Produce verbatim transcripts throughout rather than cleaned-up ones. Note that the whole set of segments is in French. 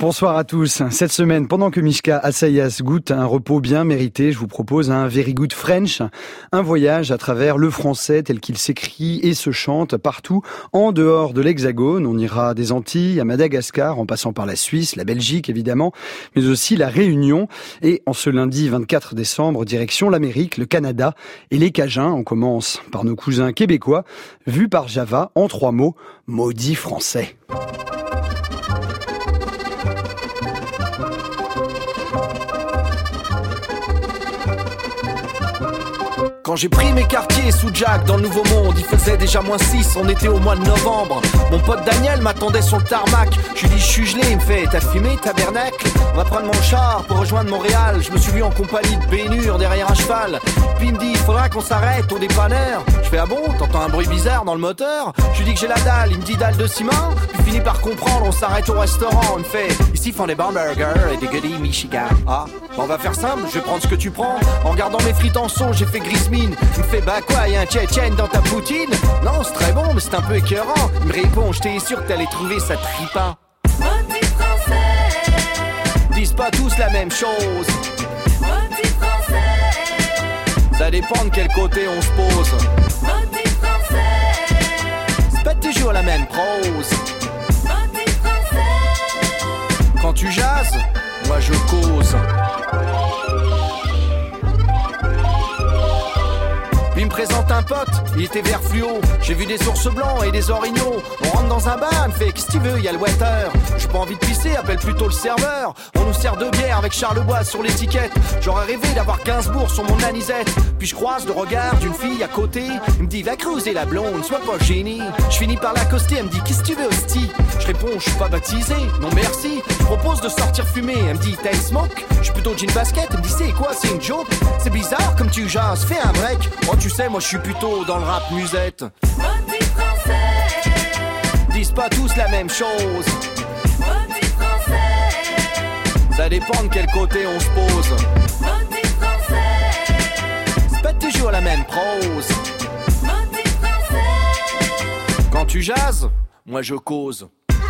Bonsoir à tous. Cette semaine, pendant que Mishka Assayas goûte un repos bien mérité, je vous propose un Very Good French, un voyage à travers le français tel qu'il s'écrit et se chante partout en dehors de l'Hexagone. On ira des Antilles à Madagascar, en passant par la Suisse, la Belgique évidemment, mais aussi la Réunion. Et en ce lundi vingt-quatre décembre, direction l'Amérique, le Canada et les Cajuns. On commence par nos cousins québécois, vus par Java en trois mots, maudit français. Quand j'ai pris mes quartiers sous Jack dans le Nouveau Monde, il faisait déjà moins six, on était au mois de novembre. Mon pote Daniel m'attendait sur le tarmac. Je lui dis je suis gelé, il me fait t'as fumé tabernacle? On va prendre mon char pour rejoindre Montréal. Je me suis mis en compagnie de Bénure derrière un cheval. Puis il me dit il faudra qu'on s'arrête au dépanneur. Je fais ah bon, t'entends un bruit bizarre dans le moteur? Je lui dis que j'ai la dalle, il me dit dalle de ciment. Puis finit par comprendre, on s'arrête au restaurant. On me fait ici ils font des hamburgers et des goodies Michigan. Ah, bon, on va faire simple, je vais prendre ce que tu prends. En regardant mes frites en sauce, j'ai fait grise mine. Il me fait bah quoi, y'a un tchétchène dans ta poutine? Non, c'est très bon, mais c'est un peu écœurant. Il me répond, j'étais sûr que t'allais trouver ça tripant. Maudit français, disent pas tous la même chose. maudit français, Ça dépend de quel côté on se pose. maudit français, C'est pas toujours la même prose. maudit français. Quand tu jases, moi je cause. Puis il me présente un pote, il était vert fluo. J'ai vu des ours blancs et des orignaux. On rentre dans un bar, il me fait qu'est-ce que tu veux, y'a le waiter. J'ai pas envie de pisser, appelle plutôt le serveur. On nous sert deux bières avec Charlebois sur l'étiquette. J'aurais rêvé d'avoir quinze bourgs sur mon anisette. Puis je croise le regard d'une fille à côté. Il me dit va creuser la blonde, sois pas génie. Je finis par l'accoster, elle me dit qu'est-ce que tu veux hostie? Je réponds je suis pas baptisé, non merci. Je propose de sortir fumer, elle me dit t'as une smoke? Je suis plutôt jean basket, elle me dit c'est quoi, c'est une joke? C'est bizarre comme tu jases, fais un break. Oh tu sais moi je suis plutôt dans le rap musette. Maudit français, Disent pas tous la même chose. maudit français, Ça dépend de quel côté on se pose. maudit français, C'est pas toujours la même prose. maudit français. Quand tu jases, moi je cause.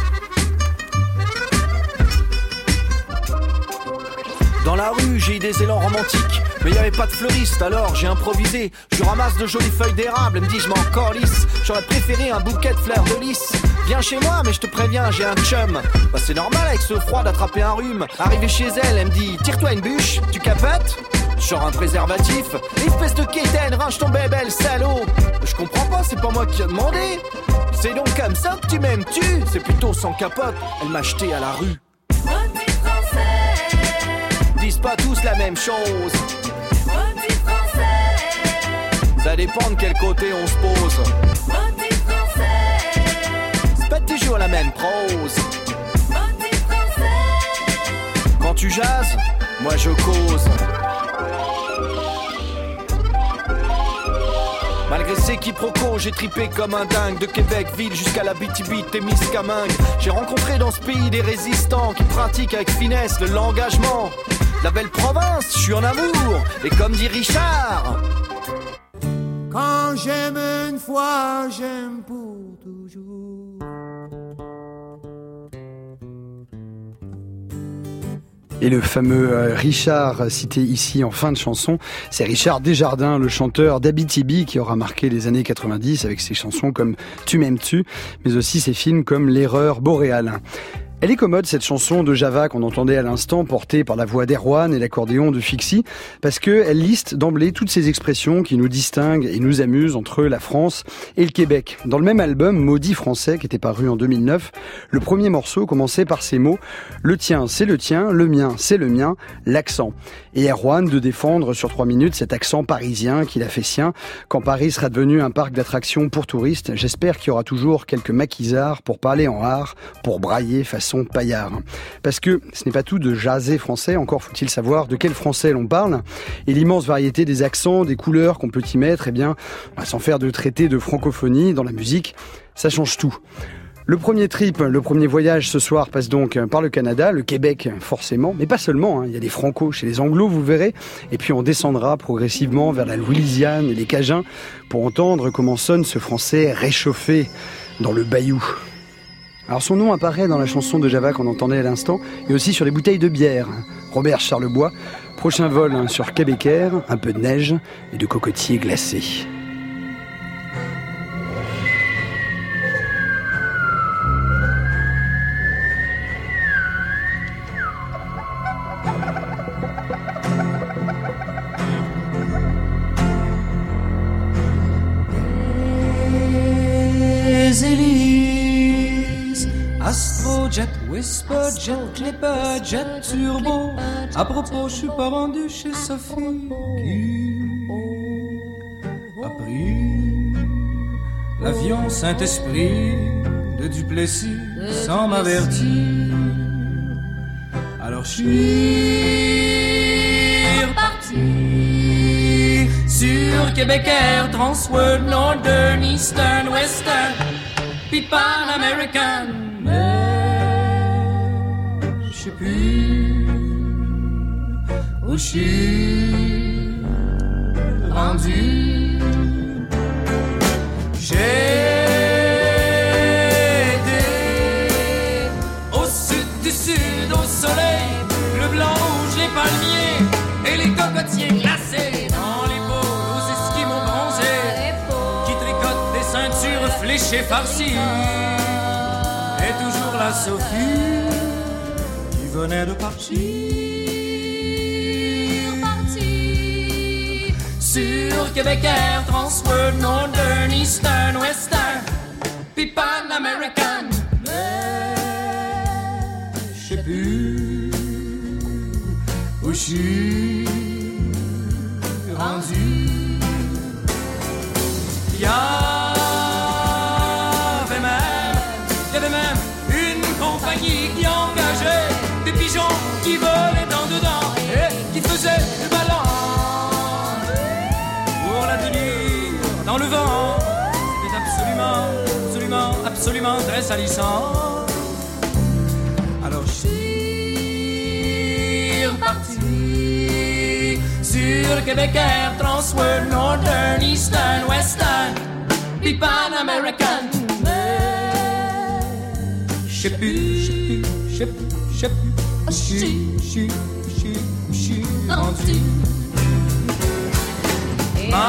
Dans la rue, j'ai eu des élans romantiques, mais y avait pas de fleuriste, alors j'ai improvisé. Je ramasse de jolies feuilles d'érable, elle me dit je m'en calisse. J'aurais préféré un bouquet de fleurs de lys. Viens chez moi, mais je te préviens, j'ai un chum. Bah c'est normal avec ce froid d'attraper un rhume. Arrivé chez elle, elle me dit tire-toi une bûche, tu capotes? Genre un préservatif. Espèce de quétaine, range ton bébé, salaud. Je comprends pas, c'est pas moi qui ai demandé. C'est donc comme ça que tu m'aimes-tu? C'est plutôt sans capote, elle m'a acheté à la rue. Maudit français, Disent pas tous la même chose. maudit français, Ça dépend de quel côté on se pose. maudit français, C'est pas toujours la même prose. maudit français. Quand tu jases, moi je cause. Malgré ces quiproquos, j'ai tripé comme un dingue. De Québec ville jusqu'à la B T B, Témiscamingue. J'ai rencontré dans ce pays des résistants qui pratiquent avec finesse le l'engagement. La belle province, je suis en amour. Et comme dit Richard, Quand j'aime une fois, j'aime pour toujours. Et le fameux euh, Richard cité ici en fin de chanson, c'est Richard Desjardins, le chanteur d'Abitibi qui aura marqué les années quatre-vingt-dix avec ses chansons comme Tu m'aimes-tu, mais aussi ses films comme L'erreur boréale. Elle est commode cette chanson de Java qu'on entendait à l'instant, portée par la voix d'Erwan et l'accordéon de Fixie, parce qu'elle liste d'emblée toutes ces expressions qui nous distinguent et nous amusent entre la France et le Québec. Dans le même album, Maudit français, qui était paru en deux mille neuf, le premier morceau commençait par ces mots « Le tien, c'est le tien, le mien, c'est le mien, l'accent ». Et Erwan de défendre sur trois minutes cet accent parisien qu'il a fait sien. Quand Paris sera devenu un parc d'attractions pour touristes, j'espère qu'il y aura toujours quelques maquisards pour parler en art, pour brailler façon paillard. Parce que ce n'est pas tout de jaser français, encore faut-il savoir de quel français l'on parle. Et l'immense variété des accents, des couleurs qu'on peut y mettre, eh bien, sans faire de traité de francophonie dans la musique, ça change tout. Le premier trip, le premier voyage ce soir passe donc par le Canada, le Québec forcément, mais pas seulement, hein. Il y a des Francos chez les Anglos, vous verrez, et puis on descendra progressivement vers la Louisiane et les Cajuns pour entendre comment sonne ce français réchauffé dans le bayou. Alors son nom apparaît dans la chanson de Java qu'on entendait à l'instant, et aussi sur les bouteilles de bière. Robert Charlebois, prochain vol hein, sur Québécois, un peu de neige et de cocotiers glacés. Astrojet, Whisperjet, Clipperjet, Turbo. À propos, je suis pas rendu chez Sophie qui a pris l'avion Saint-Esprit de Duplessis sans m'avertir. Alors je suis reparti sur Québec Air, Transworld, Northern, Eastern, Western, puis Pan American. Je sais plus où je suis rendu. J'ai été au sud du sud, au soleil, le blanc, rouge, les palmiers et les cocotiers glacés dans les pots aux esquimaux bronzés qui tricotent des ceintures fléchées farcies. Et toujours la Sophie qui venait de partir, partir sur Québec Air, Transworld, Northern, Eastern, Western, puis Pan American. Mais je sais plus où je suis rendu. Y'a qui engageait des pigeons qui volaient dans dedans et qui faisaient le ballon pour la tenir dans le vent. C'était absolument, absolument, absolument très salissant. Alors je suis reparti sur Québec Air, Transworld, Northern, Eastern, Western, puis Pan American. Je sais plus, je sais plus, je sais plus, je sais plus, je suis, je suis, je suis, je suis rendu. Ma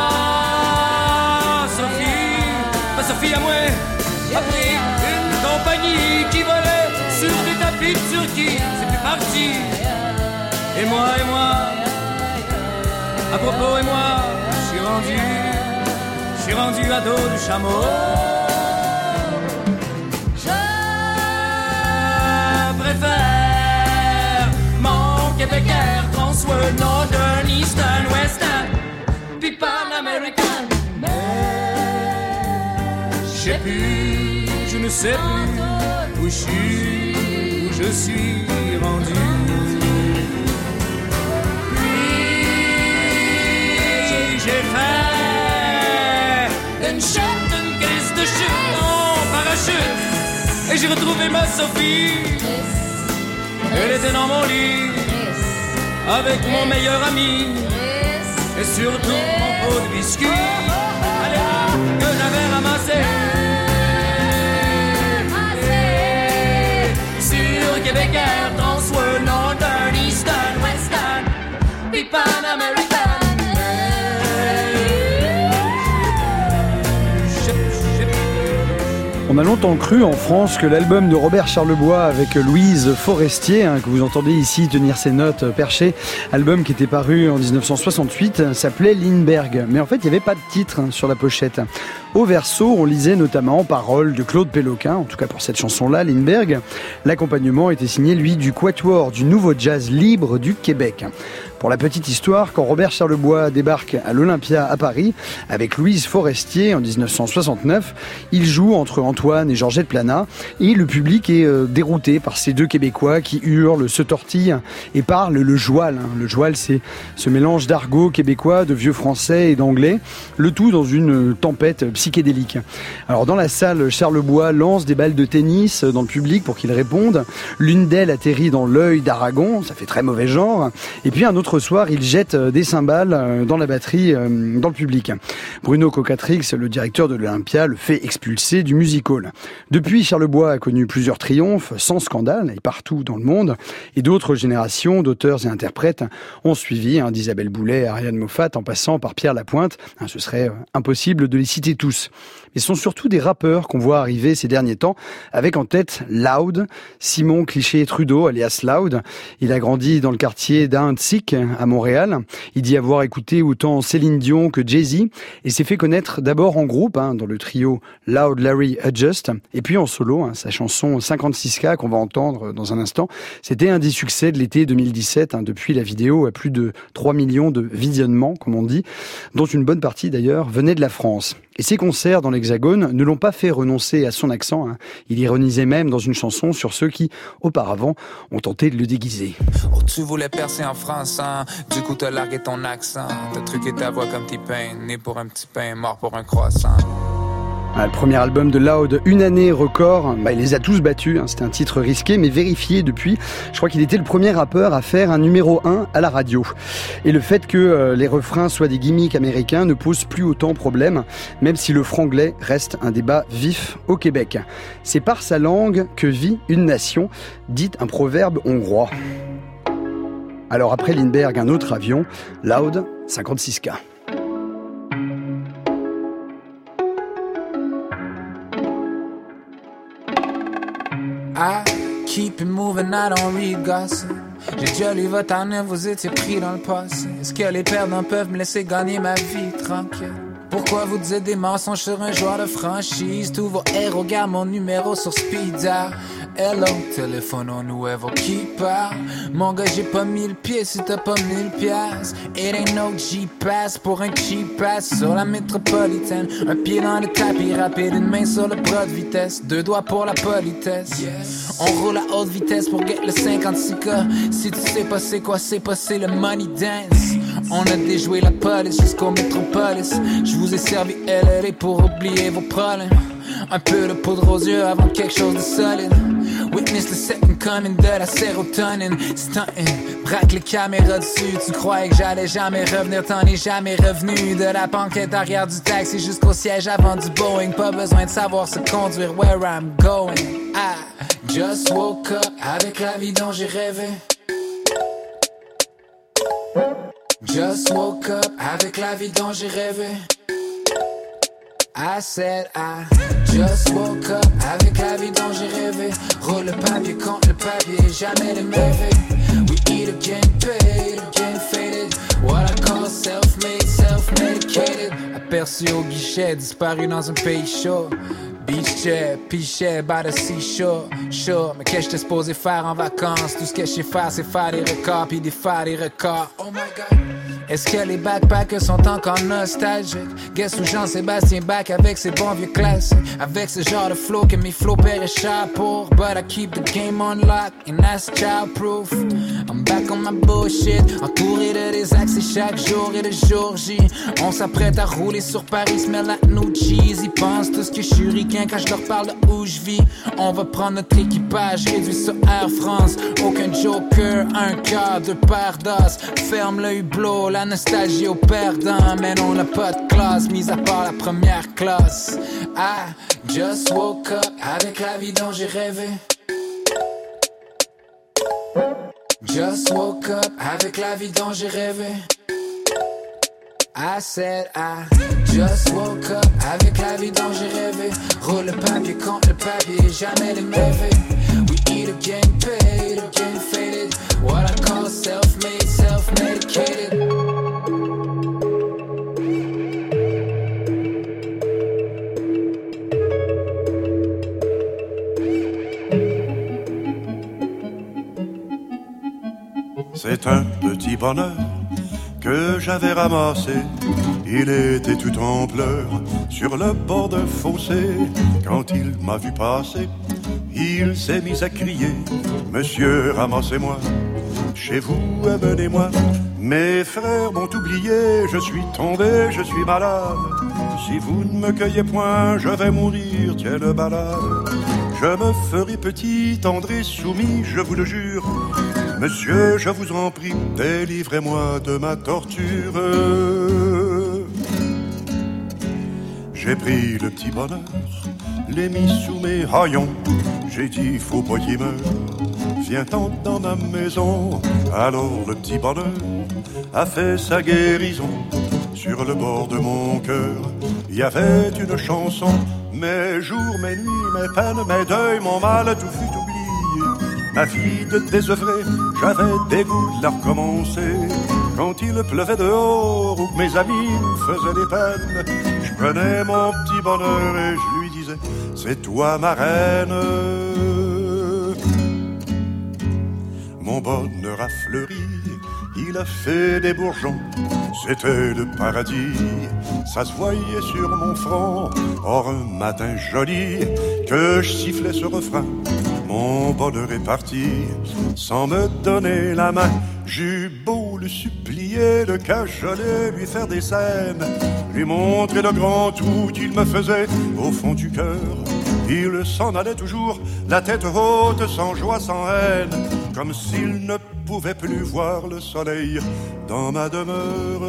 Sophie, ma Sophie à moi, a pris une compagnie qui volait sur des tapis de Turquie. C'est plus parti. Et moi, et moi, à propos, et moi, je suis rendu, je suis rendu à dos du chameau. Mon Québec Air, Transworld, Northern, Eastern, Western, puis Pan American. Je sais plus, je ne sais plus où je suis, où je suis rendu. Puis j'ai fait une chute, une crise de chute en parachute, et j'ai retrouvé ma Sophie. Elle était dans mon lit, avec mon meilleur ami, et surtout mon pot de biscuits, allez, que j'avais ramassé. Sur Québec Air, Transworld, Northern, Eastern, Western, puis Pan American. On a longtemps cru en France que l'album de Robert Charlebois avec Louise Forestier, hein, que vous entendez ici tenir ses notes perchées, album qui était paru en dix-neuf cent soixante-huit, s'appelait Lindbergh. Mais en fait, il n'y avait pas de titre hein, sur la pochette. Au verso, on lisait notamment paroles de Claude Péloquin, en tout cas pour cette chanson-là, Lindbergh. L'accompagnement était signé, lui, du Quatuor du Nouveau Jazz Libre du Québec. Pour la petite histoire, quand Robert Charlebois débarque à l'Olympia à Paris avec Louise Forestier en dix-neuf cent soixante-neuf, il joue entre Antoine et Georgette Plana et le public est euh, dérouté par ces deux Québécois qui hurlent, se tortillent et parlent le joual. Le joual, c'est ce mélange d'argot québécois, de vieux français et d'anglais, le tout dans une tempête psychédélique. Alors dans la salle, Charlebois lance des balles de tennis dans le public pour qu'ils répondent. L'une d'elles atterrit dans l'œil d'Aragon, ça fait très mauvais genre, et puis un autre autre soir, il jette des cymbales dans la batterie, dans le public. Bruno Cocatrix, le directeur de l'Olympia, le fait expulser du music hall. Depuis, Charles Bois a connu plusieurs triomphes, sans scandale, et partout dans le monde. Et d'autres générations d'auteurs et interprètes ont suivi, hein, d'Isabelle Boulay à Ariane Moffat, en passant par Pierre Lapointe. Hein, ce serait impossible de les citer tous. Mais ce sont surtout des rappeurs qu'on voit arriver ces derniers temps, avec en tête Loud, Simon Cliché-Trudeau, alias Loud. Il a grandi dans le quartier d'Aintsic, à Montréal. Il dit avoir écouté autant Céline Dion que Jay-Z, et s'est fait connaître d'abord en groupe, hein, dans le trio Loud Larry Adjust, et puis en solo, hein, sa chanson cinquante-six K qu'on va entendre dans un instant. C'était un des succès de l'été deux mille dix-sept, hein, depuis la vidéo à plus de trois millions de visionnements, comme on dit, dont une bonne partie d'ailleurs venait de la France. Et ses concerts dans l'Hexagone ne l'ont pas fait renoncer à son accent. Hein. Il ironisait même dans une chanson sur ceux qui, auparavant, ont tenté de le déguiser. Oh, tu voulais percer en France, hein? Du coup t'as largué ton accent. T'as truqué ta voix comme petit pain, né pour un petit pain, mort pour un croissant. Ah, le premier album de Loud, une année record, bah, il les a tous battus, hein. C'était un titre risqué mais vérifié depuis. Je crois qu'il était le premier rappeur à faire un numéro un à la radio. Et le fait que euh, les refrains soient des gimmicks américains ne pose plus autant problème, même si le franglais reste un débat vif au Québec. C'est par sa langue que vit une nation, dit un proverbe hongrois. Alors après Lindbergh, un autre avion, Loud, cinquante-six K. I keep it moving, I don't read gossip. J'ai déjà lu votre année, vous étiez pris dans le passé. Est-ce que les perdants peuvent me laisser gagner ma vie tranquille? Pourquoi vous dites des mensonges sur un joueur de franchise? Tous vos héros gardent mon numéro sur speed dial. Hello, téléphone au nouveau qui parle. Mon gars, j'ai pas mis le pied si t'as pas mille piastres. It ain't no G-Pass pour un cheap pass sur la métropolitaine. Un pied dans le tapis rapide, une main sur le bras de vitesse. Deux doigts pour la politesse. Yes. On roule à haute vitesse pour get le cinquante-six K. Si tu sais pas c'est quoi, c'est pas c'est le money dance. On a déjoué la police jusqu'au métropolis. Je vous ai servi L L A pour oublier vos problèmes. Un peu de poudre aux yeux avant quelque chose de solide. Witness the second coming de la sérotonine. Stuntin', braque les caméras dessus. Tu croyais que j'allais jamais revenir, t'en es jamais revenu. De la banquette arrière du taxi jusqu'au siège avant du Boeing. Pas besoin de savoir se conduire where I'm going. I just woke up avec la vie dont j'ai rêvé. Just woke up avec la vie dont j'ai rêvé. I said I just woke up avec la vie dont j'ai rêvé. Roule le papier contre le papier, jamais les mauvais. We eat again, paid, again faded. What I call self-made, self-medicated. Aperçu au guichet, disparu dans un pays chaud. Beach chair, pichet, by the seashore. Sure, mais qu'est-ce que j'étais supposé faire en vacances? Tout ce que je sais faire, c'est faire des records, puis défaire des records. Oh my god. Est-ce que les backpackers sont encore nostalgiques? Guess où Jean-Sébastien back avec ses bons vieux classiques. Avec ce genre de flow que mes flows paieraient cher pour. But I keep the game on lock and that's childproof. I'm back on my bullshit, entouré de des accès chaque jour et de jour J. On s'apprête à rouler sur Paris, smell like new cheese. Ils pensent tout ce que je suis ricain quand je leur parle de où je vis. On va prendre notre équipage, réduit sur Air France. Aucun joker, un quart, deux paires d'os. Ferme le hublot, la nostalgie au perdant. Mais on n'a pas de classe, mis à part la première classe. I just woke up avec la vie dont j'ai rêvé. Just woke up avec la vie dont j'ai rêvé. I said I just woke up avec la vie dont j'ai rêvé. Roule le papier contre le papier, jamais les mauvais. We eat again, paid, again faded. What I call self-made, self-medicated. C'est un petit bonheur que j'avais ramassé. Il était tout en pleurs sur le bord d'un fossé. Quand il m'a vu passer, il s'est mis à crier: Monsieur, ramassez-moi, chez vous, amenez-moi. Mes frères m'ont oublié, je suis tombé, je suis malade. Si vous ne me cueillez point, je vais mourir, quelle balade. Je me ferai petit, tendre et soumis, je vous le jure. Monsieur, je vous en prie, délivrez-moi de ma torture. J'ai pris le petit bonheur, l'ai mis sous mes haillons. J'ai dit, faut pas qu'il meure, viens-t'en dans ma maison. Alors le petit bonheur a fait sa guérison. Sur le bord de mon cœur, il y avait une chanson. Mes jours, mes nuits, mes peines, mes deuils, mon mal, tout fut oublié. Ma vie de désœuvré, j'avais dégoût de la recommencer. Quand il pleuvait dehors ou que mes amis me faisaient des peines, je prenais mon petit bonheur et je lui disais, c'est toi ma reine. Mon bonheur a fleuri, il a fait des bourgeons, c'était le paradis, ça se voyait sur mon front. Or un matin joli, que je sifflais ce refrain, mon bonheur est parti, sans me donner la main. J'eus beau le supplier, le cajoler, lui faire des scènes, lui montrer le grand trou qu'il me faisait au fond du cœur. Il s'en allait toujours, la tête haute, sans joie, sans haine, comme s'il ne pouvait plus voir le soleil dans ma demeure.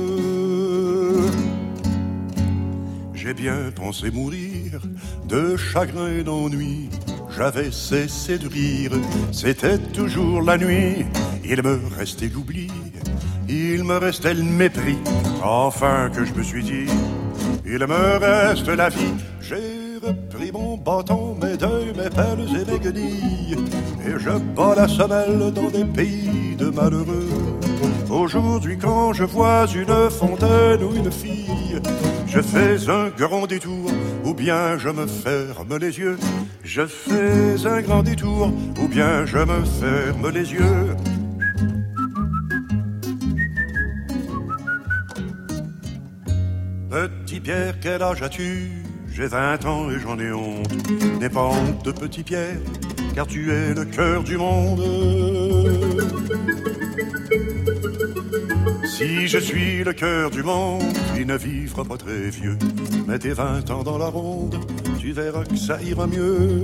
J'ai bien pensé mourir de chagrin et d'ennui. J'avais cessé de rire, c'était toujours la nuit. Il me restait l'oubli, il me restait le mépris. Enfin que je me suis dit, il me reste la vie. J'ai repris mon bâton, mes deuils, mes peines et mes guenilles, et je bats la semelle dans des pays de malheureux. Aujourd'hui quand je vois une fontaine ou une fille, je fais un grand détour, ou bien je me ferme les yeux. Je fais un grand détour, ou bien je me ferme les yeux. Petit Pierre, quel âge as-tu? J'ai vingt ans et j'en ai honte. N'aie pas honte de Petit Pierre, car tu es le cœur du monde. Si je suis le cœur du monde, il ne vivra pas très vieux. Mets tes vingt ans dans la ronde, tu verras que ça ira mieux.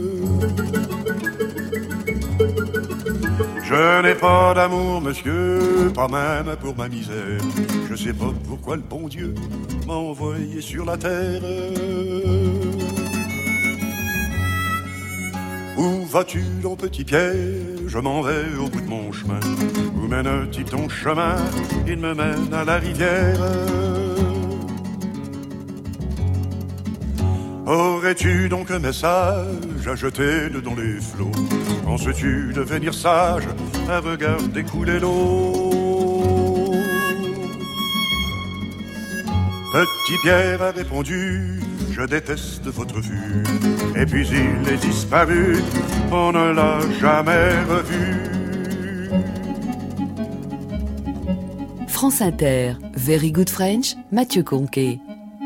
Je n'ai pas d'amour, monsieur, pas même pour ma misère. Je sais pas pourquoi le bon Dieu m'a envoyé sur la terre. Où vas-tu, mon petit Pierre? Je m'en vais au bout de mon chemin. Où mène-t-il ton chemin? Il me mène à la rivière. Aurais-tu donc un message à jeter dans les flots? Penses-tu devenir sage à regarder couler l'eau? Petit Pierre a répondu, je déteste votre vue. Et puis il est disparu, on ne l'a jamais revu. France Inter, Very Good French, Mathieu Conquet.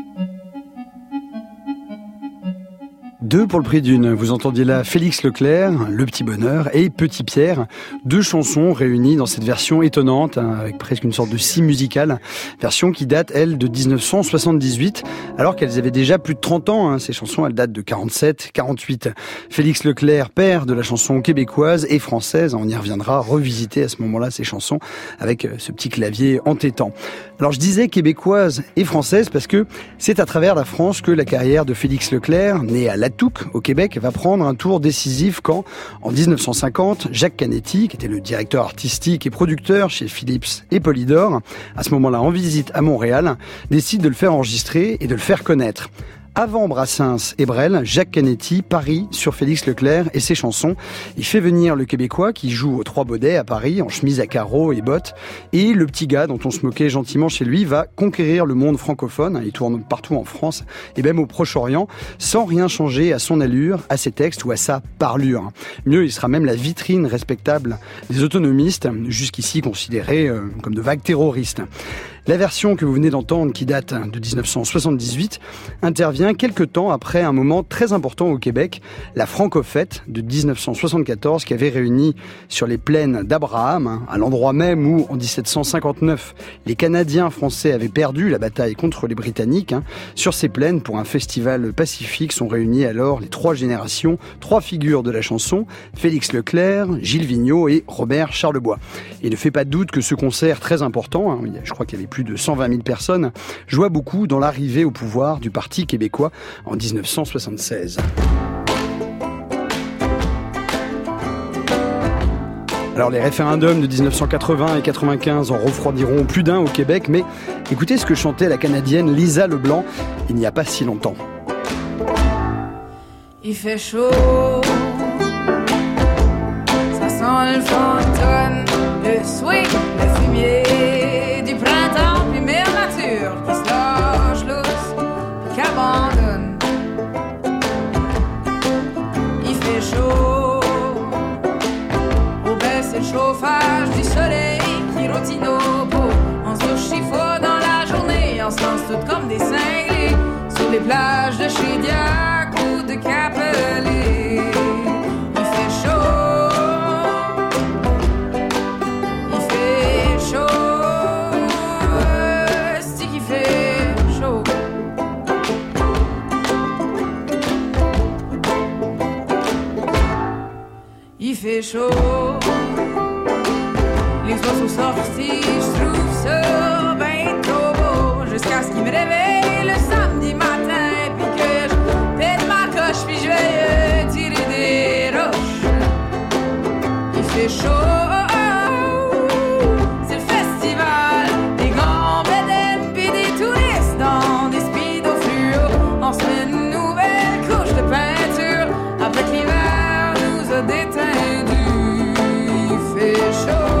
Deux pour le prix d'une. Vous entendiez là Félix Leclerc, Le Petit Bonheur, et Petit Pierre. Deux chansons réunies dans cette version étonnante, hein, avec presque une sorte de scie musicale. Version qui date, elle, de dix-neuf cent soixante-dix-huit, alors qu'elles avaient déjà plus de trente ans. Hein. Ces chansons, elles datent de quarante-sept quarante-huit. Félix Leclerc, père de la chanson québécoise et française, on y reviendra, revisiter à ce moment-là ces chansons avec ce petit clavier entêtant. Alors je disais québécoise et française parce que c'est à travers la France que la carrière de Félix Leclerc, né à Latouk, au Québec, va prendre un tour décisif quand, en dix-neuf cent cinquante, Jacques Canetti, qui était le directeur artistique et producteur chez Philips et Polydor, à ce moment-là en visite à Montréal, décide de le faire enregistrer et de le faire connaître. Avant Brassens et Brel, Jacques Canetti parie sur Félix Leclerc et ses chansons. Il fait venir le Québécois qui joue aux Trois Baudets à Paris en chemise à carreaux et bottes. Et le petit gars dont on se moquait gentiment chez lui va conquérir le monde francophone. Il tourne partout en France et même au Proche-Orient sans rien changer à son allure, à ses textes ou à sa parlure. Mieux, il sera même la vitrine respectable des autonomistes, jusqu'ici considérés comme de vagues terroristes. La version que vous venez d'entendre, qui date de dix-neuf cent soixante-dix-huit, intervient quelques temps après un moment très important au Québec, la Franco-Fête de dix-neuf cent soixante-quatorze, qui avait réuni sur les plaines d'Abraham, à l'endroit même où, en dix-sept cent cinquante-neuf, les Canadiens français avaient perdu la bataille contre les Britanniques. Sur ces plaines, pour un festival pacifique, sont réunis alors les trois générations, trois figures de la chanson, Félix Leclerc, Gilles Vigneault et Robert Charlebois. Et ne fait pas de doute que ce concert très important, hein, je crois qu'il y avait plus de cent vingt mille personnes, joua beaucoup dans l'arrivée au pouvoir du Parti québécois en dix-neuf cent soixante-seize. Alors les référendums de dix-neuf cent quatre-vingts et quatre-vingt-quinze en refroidiront plus d'un au Québec, mais écoutez ce que chantait la Canadienne Lisa Leblanc il n'y a pas si longtemps. Il fait chaud, ça sent le fantôme, le swing, le fumier du printemps, puis mère nature qui se lâche lousse, qui abandonne. Il fait chaud, au baisse le chauffage du soleil qui rôtit nos peaux. On se chiffre dans la journée, on se lance toutes comme des cinglés sur les plages de chez Diac ou de Capelé. Il fait chaud, il fait chaud, c'est qu'il fait chaud. Il fait chaud, les oiseaux sortis, je trouve ça ben trop beau. Jusqu'à ce qu'il me réveille le samedi matin, puis que je pète ma coche, puis je vais tirer des roches. Il fait chaud, c'est le festival des gambadènes, puis des touristes dans des speedos fluo. On se met une nouvelle couche de peinture, après que l'hiver nous a détendus. Il fait chaud.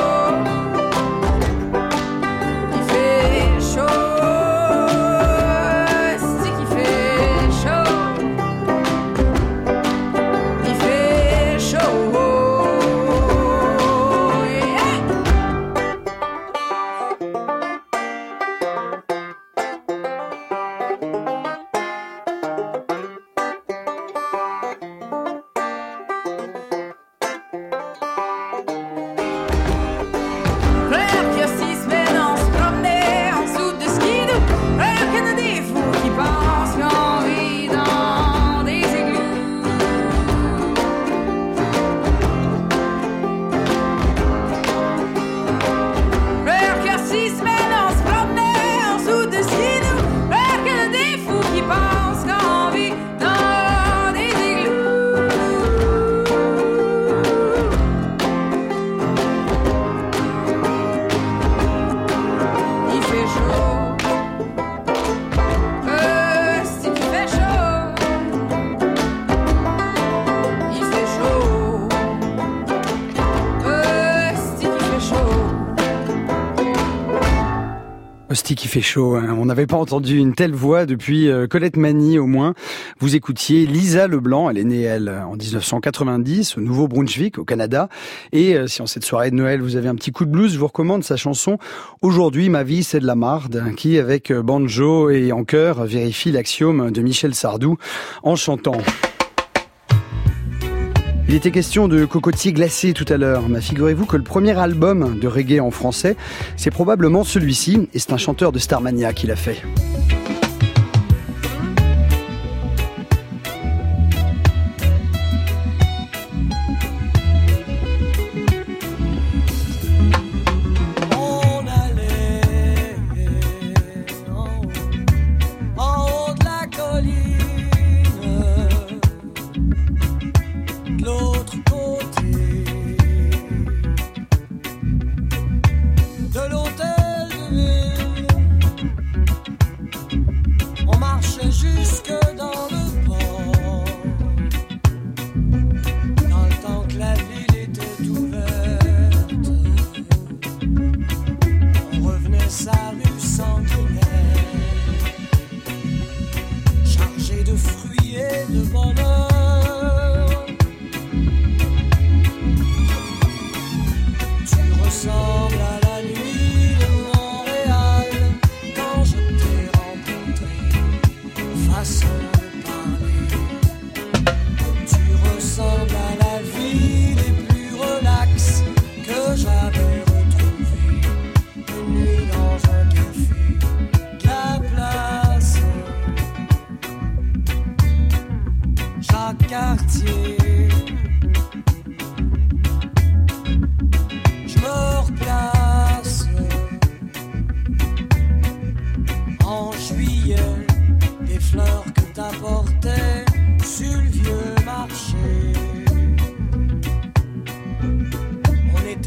Hostie qui fait chaud, hein. On n'avait pas entendu une telle voix depuis euh, Colette Mani au moins. Vous écoutiez Lisa Leblanc, elle est née elle en dix-neuf cent quatre-vingt-dix au Nouveau-Brunswick au Canada. Et euh, si en cette soirée de Noël vous avez un petit coup de blues, je vous recommande sa chanson Aujourd'hui ma vie c'est de la marde, qui avec banjo et en chœur vérifie l'axiome de Michel Sardou en chantant. Il était question de cocotier glacé tout à l'heure, mais figurez-vous que le premier album de reggae en français, c'est probablement celui-ci, et c'est un chanteur de Starmania qui l'a fait. De l'hôtel de ville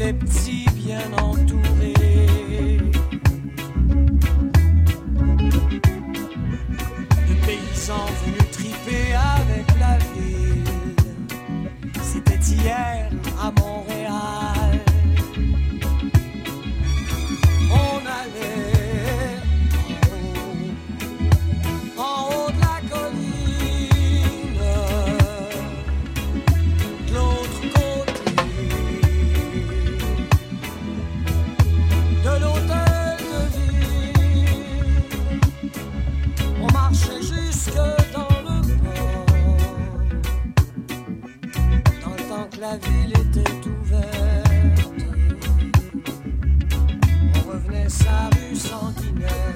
était petit, bien entouré. De paysans venus triper avec la ville. C'était hier à Montréal. On allait en haut, en haut de la colline, de l'autre côté de l'hôtel de ville. On marchait jusque dans le port, dans le temps que la ville était ouverte. On revenait sa rue sanguinaire,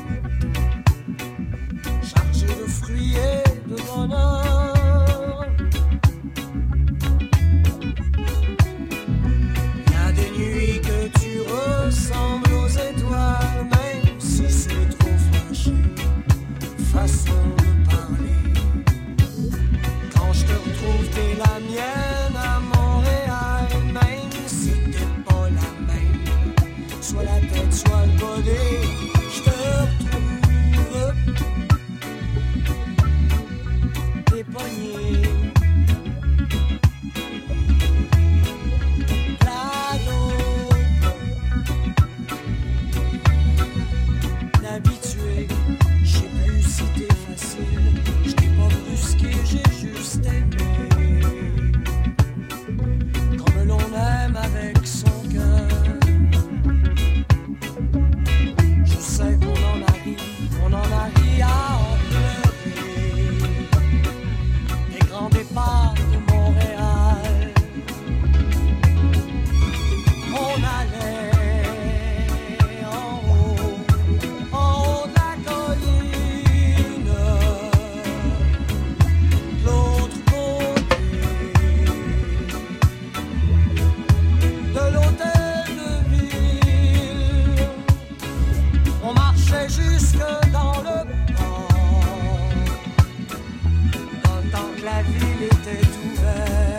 chargé de fruits et de bonheur. Y a des nuits que tu ressembles aux étoiles, même si c'est trop flashy, façon de parler. Quand je te retrouve, t'es la mienne à Montréal, même si t'es pas la même. Soit la tête, soit le body, je te retrouve. T'es pogné. La dope. L'habitué, je sais plus si t'es facile. Je t'ai pas brusqué, j'ai juste aimé. Comme l'on aime avec son cœur. Je sais qu'on en a ri, on en a ri à en pleurer. Les grands départs de Montréal. On allait en haut, en haut de la colline, de l'autre côté de l'hôtel de ville. On marchait jusque dans le port, dans le temps que la ville était ouverte.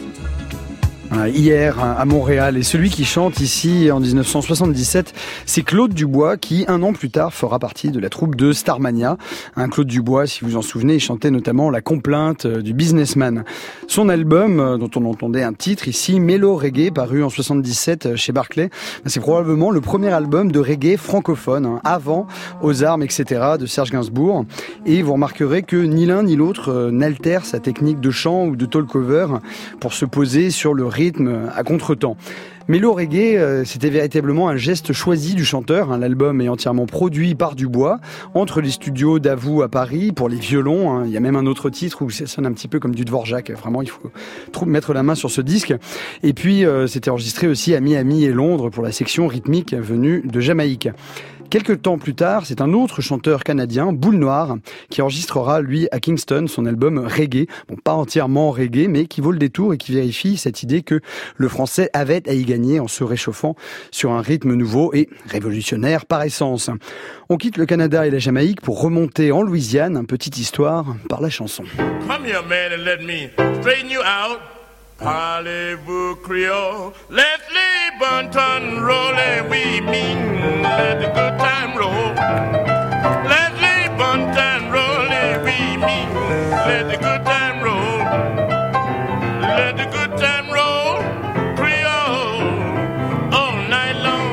Hier à Montréal, et celui qui chante ici en dix-neuf cent soixante-dix-sept, c'est Claude Dubois qui, un an plus tard, fera partie de la troupe de Starmania. Un Claude Dubois, si vous vous en souvenez, il chantait notamment La complainte du businessman. Son album, dont on entendait un titre ici, Mélo Reggae, paru en soixante-dix-sept chez Barclay, c'est probablement le premier album de reggae francophone, hein, avant Aux armes, et cetera de Serge Gainsbourg. Et vous remarquerez que ni l'un ni l'autre euh, n'altère sa technique de chant ou de talk-over pour se poser sur le rythme à contretemps. Mélo Reggae, euh, c'était véritablement un geste choisi du chanteur. Hein. L'album est entièrement produit par Dubois, entre les studios d'Avou à Paris, pour les violons. Hein. Il y a même un autre titre où ça sonne un petit peu comme du Dvorak. Vraiment, il faut trop mettre la main sur ce disque. Et puis, euh, c'était enregistré aussi à Miami et Londres pour la section rythmique venue de Jamaïque. Quelques temps plus tard, c'est un autre chanteur canadien, Boule Noire, qui enregistrera, lui, à Kingston, son album Reggae. Bon, pas entièrement reggae, mais qui vaut le détour et qui vérifie cette idée que le français avait à y gagner en se réchauffant sur un rythme nouveau et révolutionnaire par essence. On quitte le Canada et la Jamaïque pour remonter en Louisiane, une petite histoire par la chanson. Come here, man, and let me straighten you out. Parlez-vous Creole? Leslie Bunton rolling, we mean let the good time roll. Leslie Bunton rolling, we mean let the good time roll. Let the good time roll, Creole, all night long.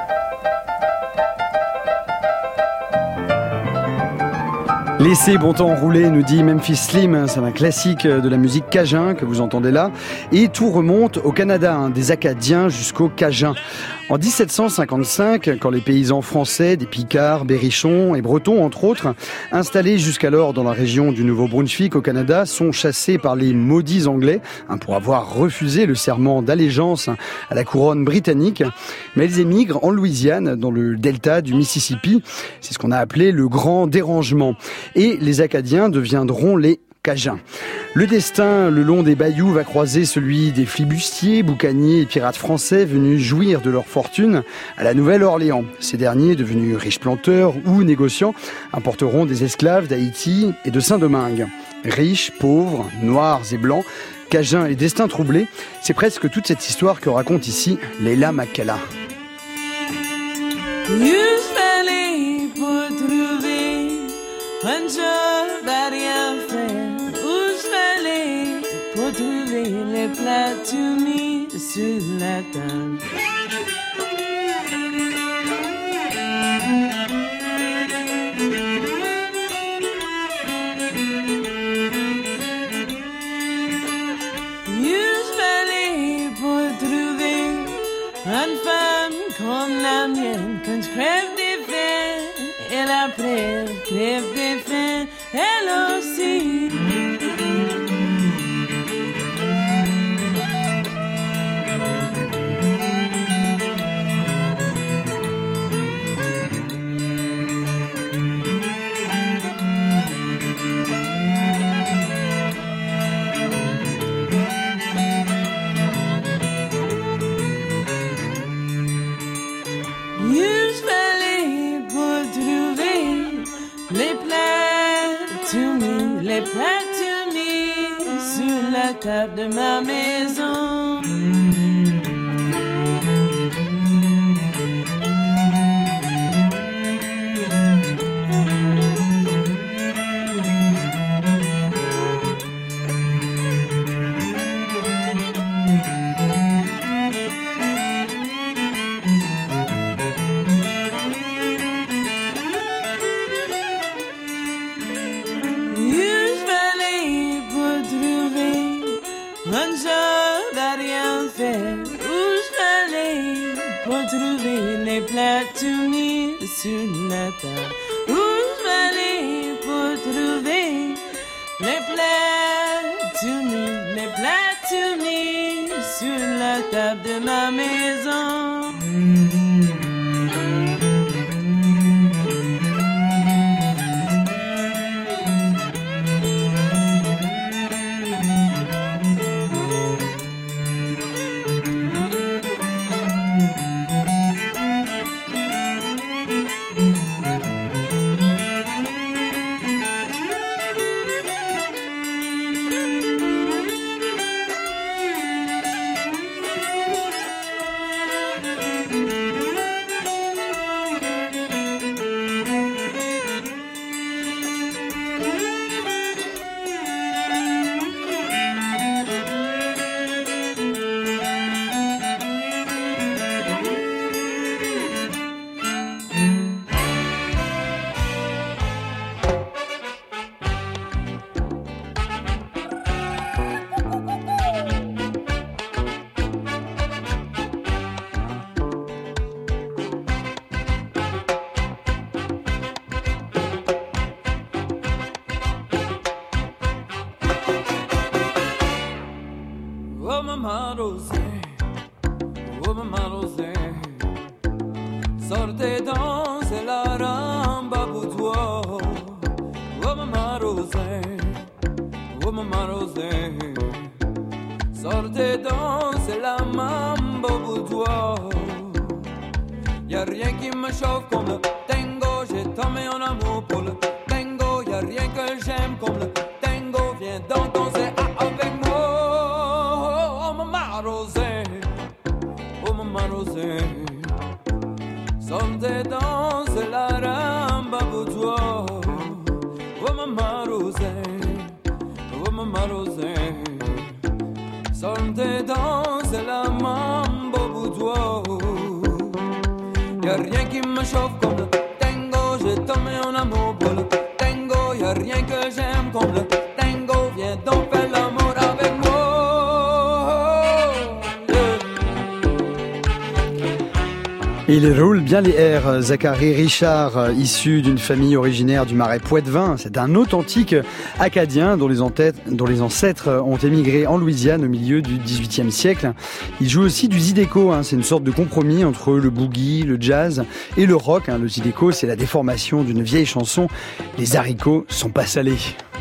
Laissez bon temps rouler, nous dit Memphis Slim, c'est un classique de la musique cajun que vous entendez là. Et tout remonte au Canada, hein, des Acadiens jusqu'aux Cajuns. En dix-sept cent cinquante-cinq, quand les paysans français, des Picards, Berrichons et Bretons entre autres, installés jusqu'alors dans la région du Nouveau-Brunswick au Canada, sont chassés par les maudits anglais, hein, pour avoir refusé le serment d'allégeance à la couronne britannique. Mais ils émigrent en Louisiane, dans le delta du Mississippi. C'est ce qu'on a appelé le grand dérangement. Et les Acadiens deviendront les Cajuns. Le destin, le long des bayous, va croiser celui des flibustiers, boucaniers et pirates français venus jouir de leur fortune à la Nouvelle-Orléans. Ces derniers, devenus riches planteurs ou négociants, importeront des esclaves d'Haïti et de Saint-Domingue. Riches, pauvres, noirs et blancs, Cajun et destin troublé, c'est presque toute cette histoire que raconte ici Leila Makalla. Usually pour trouver un job à rien faire, usually pour trouver les plats tout mis sur la table. Usually pour trouver une femme comme la mienne, quand je crève des faim, elle après crève des faim, elle aussi. Usually pour trouver les plats to me, les plats to me sur la table de ma maison. Usually pour trouver un job à rien faire, usually pour trouver les plats tout mis sur la table, usually pour trouver les plats tout mis, les plats tout mis sur la table de ma maison. Oh mamma Rosé, oh mamma Rosé, sortez danser la ramba pour toi. Oh mamma Rosé, oh mamma Rosé, sortez danser la mambo pour toi. Y'a rien qui me chauffe comme le tango, j'ai tombé en amour pour le tango. Y'a rien que j'aime comme le tango, viens donc danser avec moi. Oh mamma Rosé, oh mamma Rosé, sortez danser la ramba pour toi. Oh mamma Rosé, oh mamma Rosé, sortez danser la mambo pour toi. Y'a rien qui me chauffe comme le tango, j'ai tombé en amour pour le tango. Y'a rien que j'aime comme le tango, viens donc faire l'amour avec moi. Il roule bien les airs, Zachary Richard, issu d'une famille originaire du Marais Poitevin. C'est un authentique acadien dont les, entêtes, dont les ancêtres ont émigré en Louisiane au milieu du dix-huitième siècle. Il joue aussi du zydeco, hein, c'est une sorte de compromis entre le boogie, le jazz et le rock. Hein. Le zydeco, c'est la déformation d'une vieille chanson. Les haricots sont pas salés.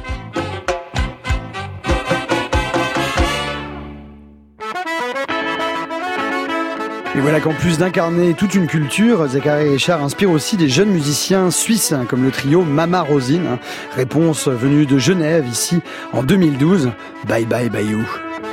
Et voilà qu'en plus d'incarner toute une culture, Zachary Richard inspire aussi des jeunes musiciens suisses, hein, comme le trio Mama Rosine. Hein. Réponse venue de Genève, ici, en deux mille douze. Bye bye Bayou.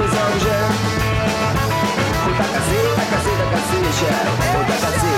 objets. Otakase, takase, takase, cher. Otakase.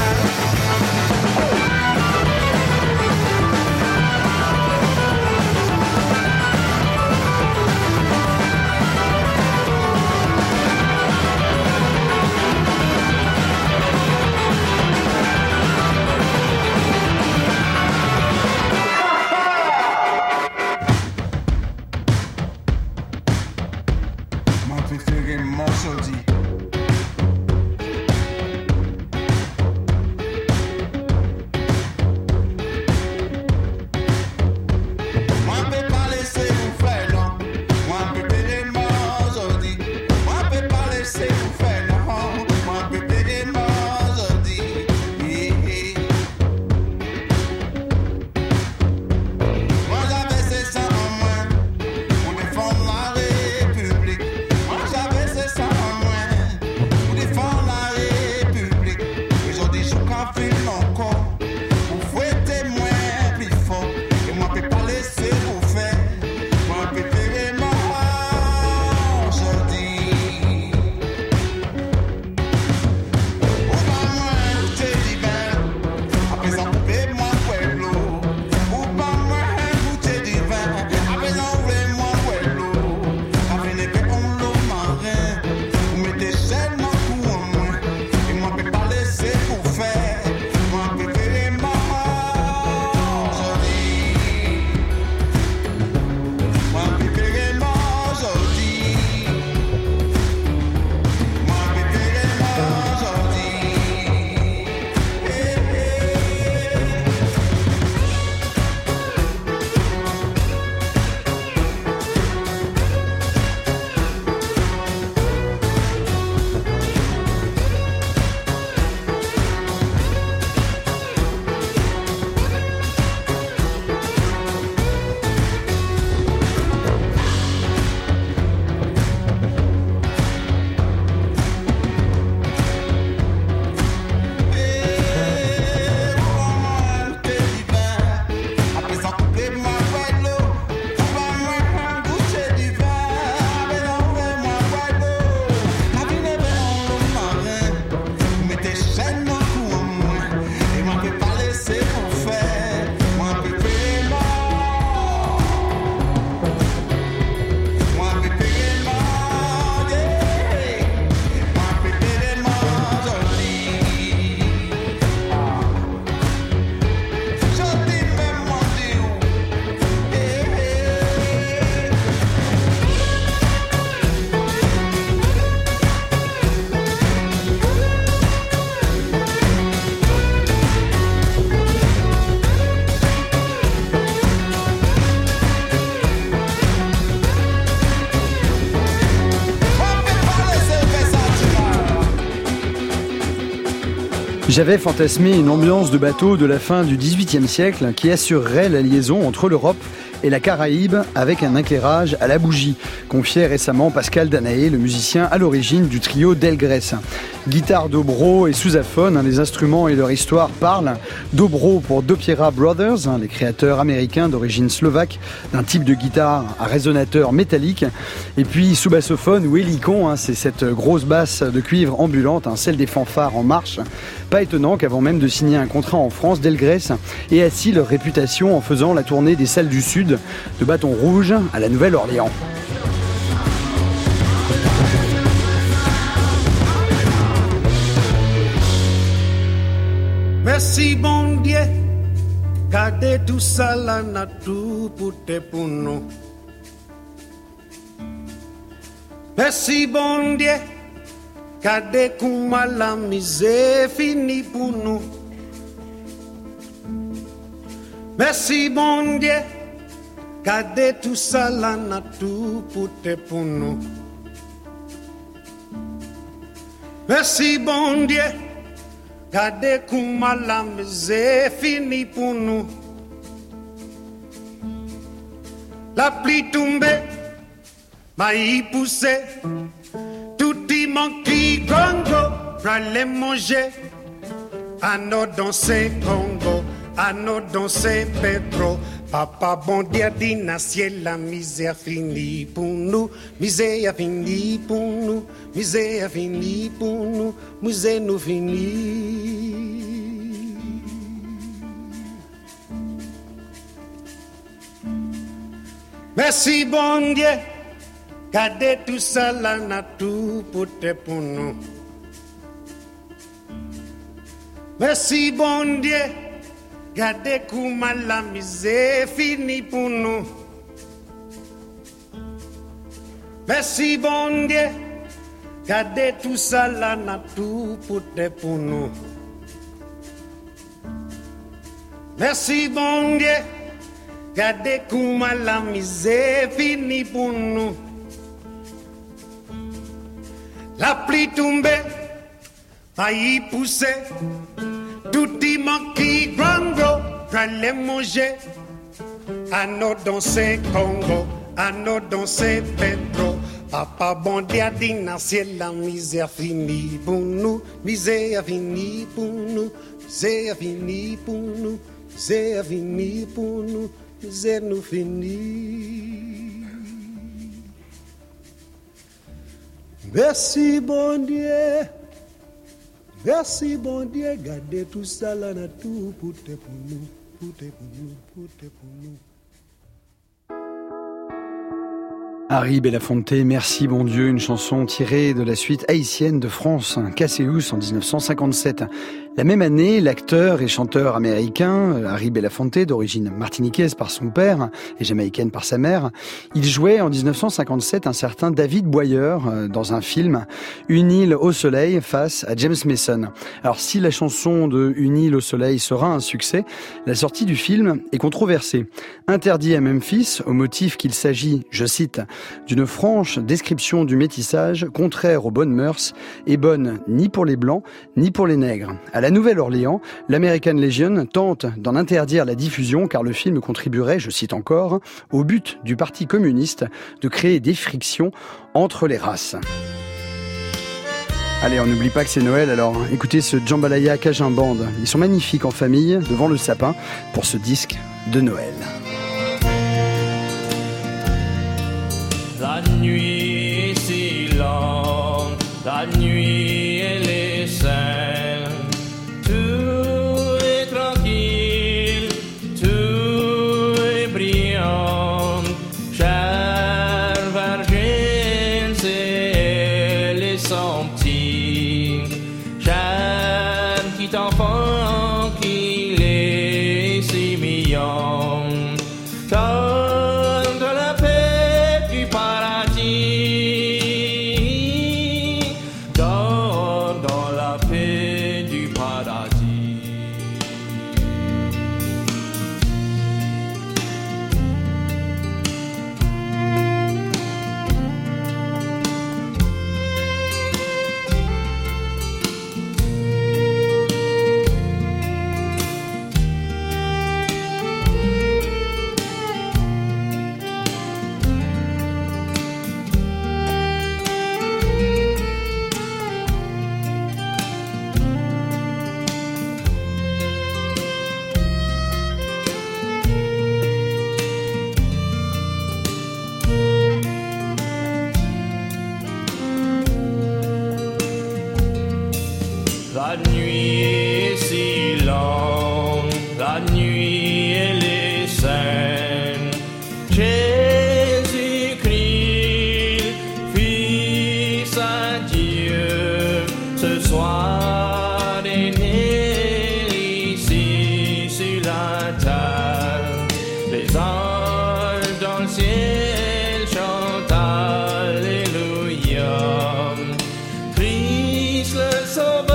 J'avais fantasmé une ambiance de bateau de la fin du dix-huitième siècle qui assurerait la liaison entre l'Europe et la Caraïbe avec un éclairage à la bougie, confiait récemment Pascal Danaé, le musicien à l'origine du trio Delgrès. Guitare dobro et sousaphone, hein, les instruments et leur histoire parlent. Dobro pour Dopiera Brothers, hein, les créateurs américains d'origine slovaque d'un type de guitare à résonateur métallique. Et puis sous-bassophone ou hélicon, hein, c'est cette grosse basse de cuivre ambulante, hein, celle des fanfares en marche. Pas étonnant qu'avant même de signer un contrat en France, Delgrès ait assis leur réputation en faisant la tournée des salles du Sud, de Bâton Rouge à la Nouvelle-Orléans. Merci bon Dieu, gardez tout ça là na tout pour te pour nous. Merci bon Dieu, gardez comment la misère finit pour nous. Merci bon Dieu, gardez tout ça là na tout pour te pour nous. Merci bon Dieu, gardez comment la misère finit pour nous. La pluie tombée, maïs poussé, tout y manque Congo, pralé manger, à nos danser Congo, à nos danser Pedro, Papa bon Dieu dit na ciel la misère finie pour nous, misère finie pour nous, misère finie pour nous, misère nous finie. Merci bon Dieu, gardez tout ça là na tout pour nous. Merci bon Dieu. Gardez comment la misère finit pour nous. Merci bon Dieu. Gardez tout ça là, n'a tout pour nous. Merci bon Dieu. Gardez comment la misère finit pour nous. La pluie tombée, paille poussé. Tout y manque grand gros, j'allais manger. À nos danser Congo, à nos danser Pedro. Papa bon Dieu a dit dans ciel la misère finie pour nous, misère finie pour nous, misère finie pour nous, misère finie pour nous, misère nous finie. Merci bon Dieu. Merci bon Dieu, gardez tout ça là, na tout pour te pour nous, pour te pour nous, pour te pour nous. Harry Belafonte, Merci bon Dieu, une chanson tirée de la suite haïtienne de France, Cassius en dix-neuf cent cinquante-sept. La même année, l'acteur et chanteur américain Harry Belafonte, d'origine martiniquaise par son père et jamaïcaine par sa mère, il jouait en dix-neuf cent cinquante-sept un certain David Boyer dans un film Une île au soleil face à James Mason. Alors si la chanson de Une île au soleil sera un succès, la sortie du film est controversée. Interdit à Memphis au motif qu'il s'agit, je cite, d'une franche description du métissage contraire aux bonnes mœurs et bonne ni pour les blancs ni pour les nègres. À la Nouvelle-Orléans, l'American Legion tente d'en interdire la diffusion car le film contribuerait, je cite encore, au but du Parti communiste de créer des frictions entre les races. Allez, on n'oublie pas que c'est Noël, alors écoutez ce Jambalaya Cajun Band. Ils sont magnifiques en famille, devant le sapin, pour ce disque de Noël. La nuit est si longue, la nuit elle est saine, tout est tranquille, tout est brillant. Chère Virgin, c'est elle et son petit, chère petit enfant qu'il est si mignon. La nuit est si longue, la nuit elle est saine. Jésus-Christ, Fils à Dieu, ce soir est né ici sur la terre. Les anges dans le ciel chantent Alléluia. Christ le Sauveur.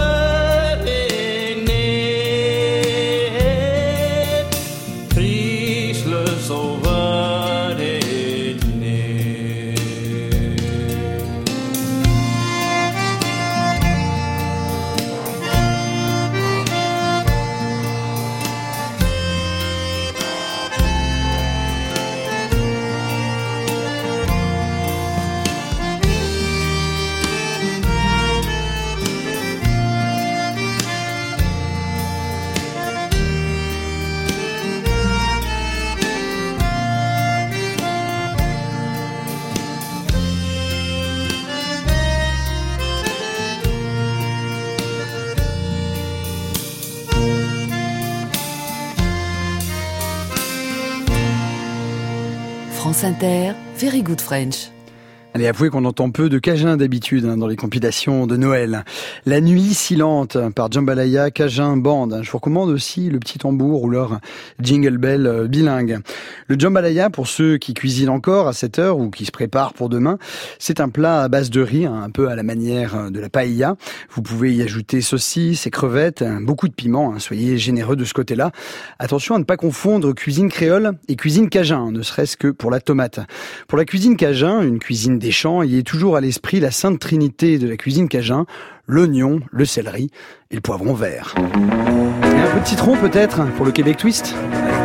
France Inter, Very Good French. Allez, avouez qu'on entend peu de Cajun d'habitude hein, dans les compilations de Noël. La nuit silente par Jambalaya Cajun Band. Je vous recommande aussi le petit tambour ou leur jingle bell bilingue. Le Jambalaya, pour ceux qui cuisinent encore à cette heure ou qui se préparent pour demain, c'est un plat à base de riz, hein, un peu à la manière de la paella. Vous pouvez y ajouter saucisses et crevettes, beaucoup de piment, hein, soyez généreux de ce côté-là. Attention à ne pas confondre cuisine créole et cuisine cajun, ne serait-ce que pour la tomate. Pour la cuisine cajun, une cuisine des champs, il y a toujours à l'esprit la sainte trinité de la cuisine cajun, l'oignon, le céleri et le poivron vert. Et un peu de citron peut-être pour le Québec Twist.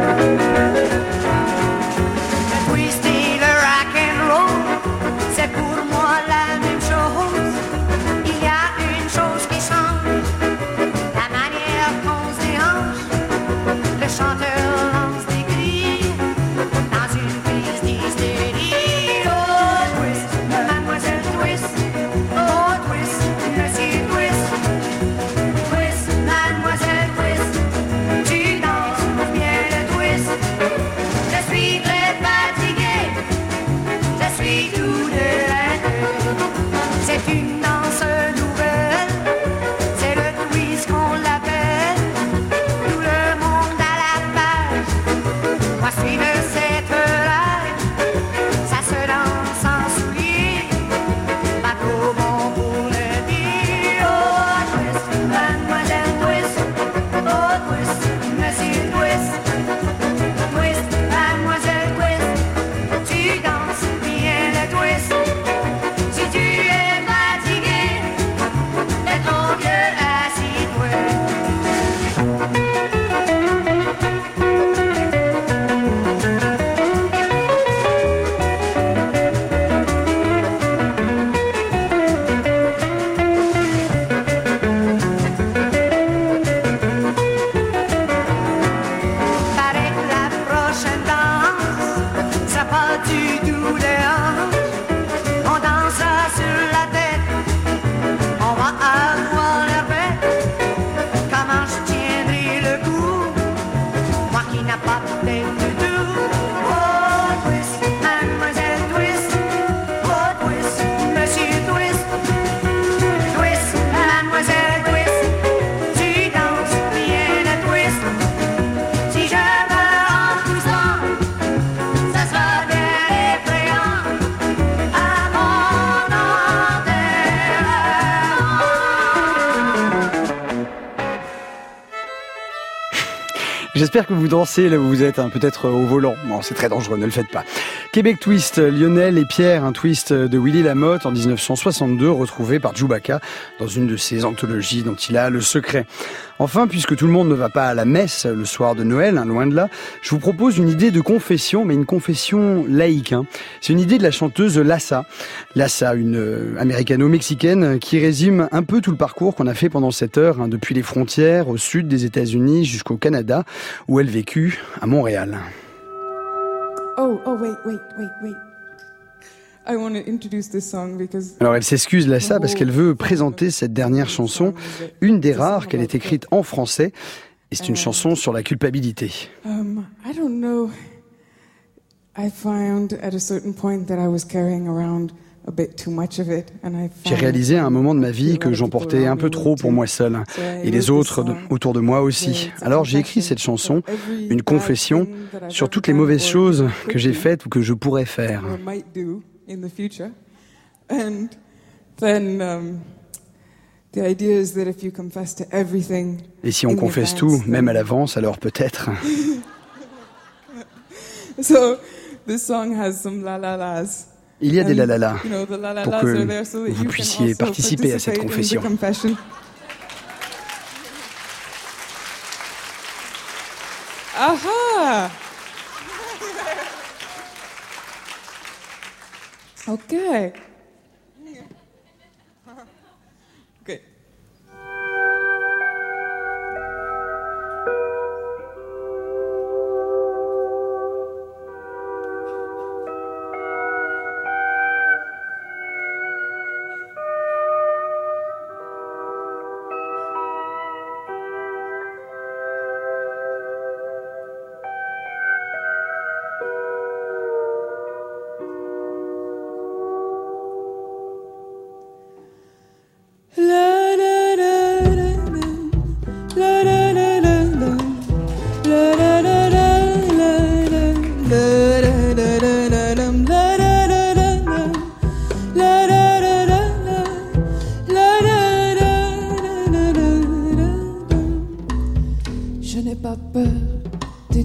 Le twist et le rock and roll, c'est pour moi la même chose. Il y a une chose qui change, la manière qu'on se déhanche. Le chanteur lance des cris dans une crise d'hystérie. Oh twist, mademoiselle twist, oh twist, monsieur twist, twist, mademoiselle twist, tu danses bien le twist. Je suis très fatiguée, je suis tout de la nuit. C'est une danse nouvelle, c'est le twist qu'on l'appelle. Tout le monde à la page, moi suivre cette rage. Ça se danse sans souliers, pas trop bon pour le dire. Oh twist, mademoiselle twist, oh twist, monsieur twist, twist, mademoiselle twist, tu danses bien le twist. Si tu es fatigué, fais ton vieux assis-toi. Paraît que la prochaine danse sera pas du tout des hanches. On dansera sur la tête, on va avoir la bête. Comment je tiendrai le coup, moi qui n'a pas tête du tout. Oh twist, mademoiselle twist, oh twist, monsieur twist, twist, mademoiselle twist, tu danses bien le twist. Si je me rends twistante, ça sera bien effrayant. À mon enterrement. J'espère que vous dansez là où vous êtes, hein, peut-être au volant. Bon, c'est très dangereux, ne le faites pas. Québec Twist, Lionel et Pierre, un twist de Willy Lamotte en dix-neuf cent soixante-deux, retrouvé par Chewbacca dans une de ses anthologies dont il a le secret. Enfin, puisque tout le monde ne va pas à la messe le soir de Noël, hein, loin de là, je vous propose une idée de confession, mais une confession laïque. Hein. C'est une idée de la chanteuse Lassa. Lassa, une euh, américano-mexicaine qui résume un peu tout le parcours qu'on a fait pendant cette heure, hein, depuis les frontières au sud des États-Unis jusqu'au Canada, où elle vécut à Montréal. Oh, oh, wait, wait, wait, wait. I want to introduce this song because Alors elle s'excuse Lassa parce qu'elle veut présenter cette dernière chanson, une des rares qu'elle ait écrite en français, et c'est une chanson sur la culpabilité. um, I don't know. I found at a certain point that I was carrying around a bit too much of it, and I J'ai found réalisé à un moment de ma vie que j'en portais un peu trop pour moi seul, et les autres de- autour de moi aussi. Alors j'ai écrit cette chanson, une confession, sur toutes les mauvaises choses que j'ai faites ou que je pourrais faire. or might do in the future. And then um, the idea is that if you confess to everything, Et si on in confesse advance, tout, then- même à l'avance, alors peut-être... So this song has some la la las. Il y a des And, la-la-la you know, the la la pour las que are there so that vous you can puissiez also participer à cette participate in the confession. confession. Aha! Okay. Okay.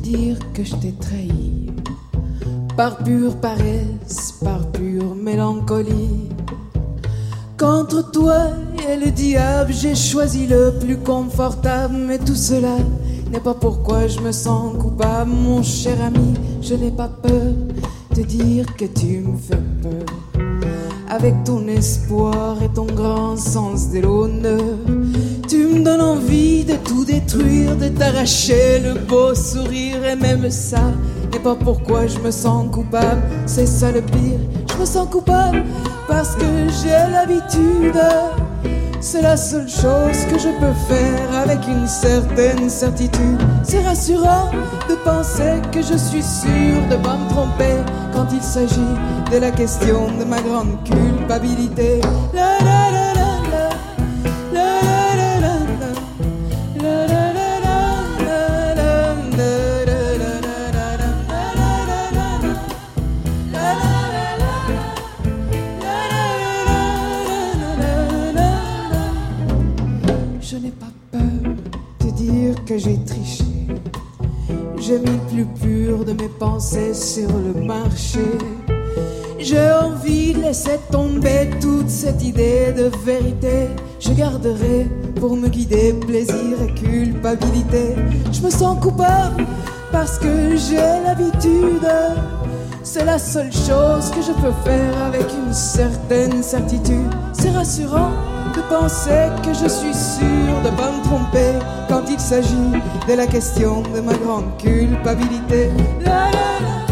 dire que je t'ai trahi. Par pure paresse, par pure mélancolie. Qu'entre toi et le diable, j'ai choisi le plus confortable. Mais tout cela n'est pas pourquoi je me sens coupable. Mon cher ami, je n'ai pas peur de dire que tu me fais peur. Avec ton espoir et ton grand sens de l'honneur, tu me donnes envie de tout détruire, de t'arracher le beau sourire. Et même ça n'est pas pourquoi je me sens coupable. C'est ça le pire, je me sens coupable parce que j'ai l'habitude. C'est la seule chose que je peux faire avec une certaine certitude. C'est rassurant de penser que je suis sûr de pas me tromper quand il s'agit de la question de ma grande culpabilité. La la la la la, la la la la, la la la la, la Je n'ai pas peur de dire que j'ai triché. J'ai mis le plus pur de mes pensées sur le marché. J'ai envie de laisser tomber toute cette idée de vérité. Je garderai pour me guider plaisir et culpabilité. Je me sens coupable parce que j'ai l'habitude. C'est la seule chose que je peux faire avec une certaine certitude. C'est rassurant de penser que je suis sûr de pas me tromper quand il s'agit de la question de ma grande culpabilité. La, la, la.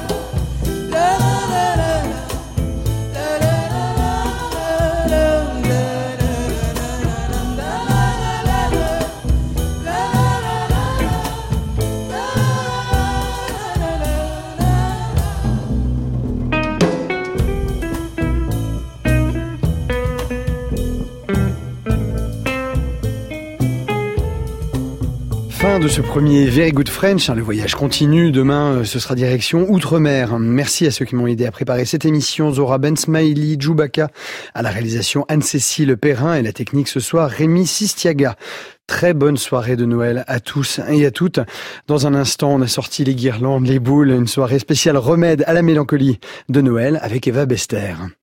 Fin de ce premier Very Good French, le voyage continue, demain ce sera direction Outre-mer. Merci à ceux qui m'ont aidé à préparer cette émission, Zora Ben Smiley, Djoubaka, à la réalisation Anne-Cécile Perrin et la technique ce soir Rémi Sistiaga. Très bonne soirée de Noël à tous et à toutes. Dans un instant, on a sorti les guirlandes, les boules, une soirée spéciale remède à la mélancolie de Noël avec Eva Bester.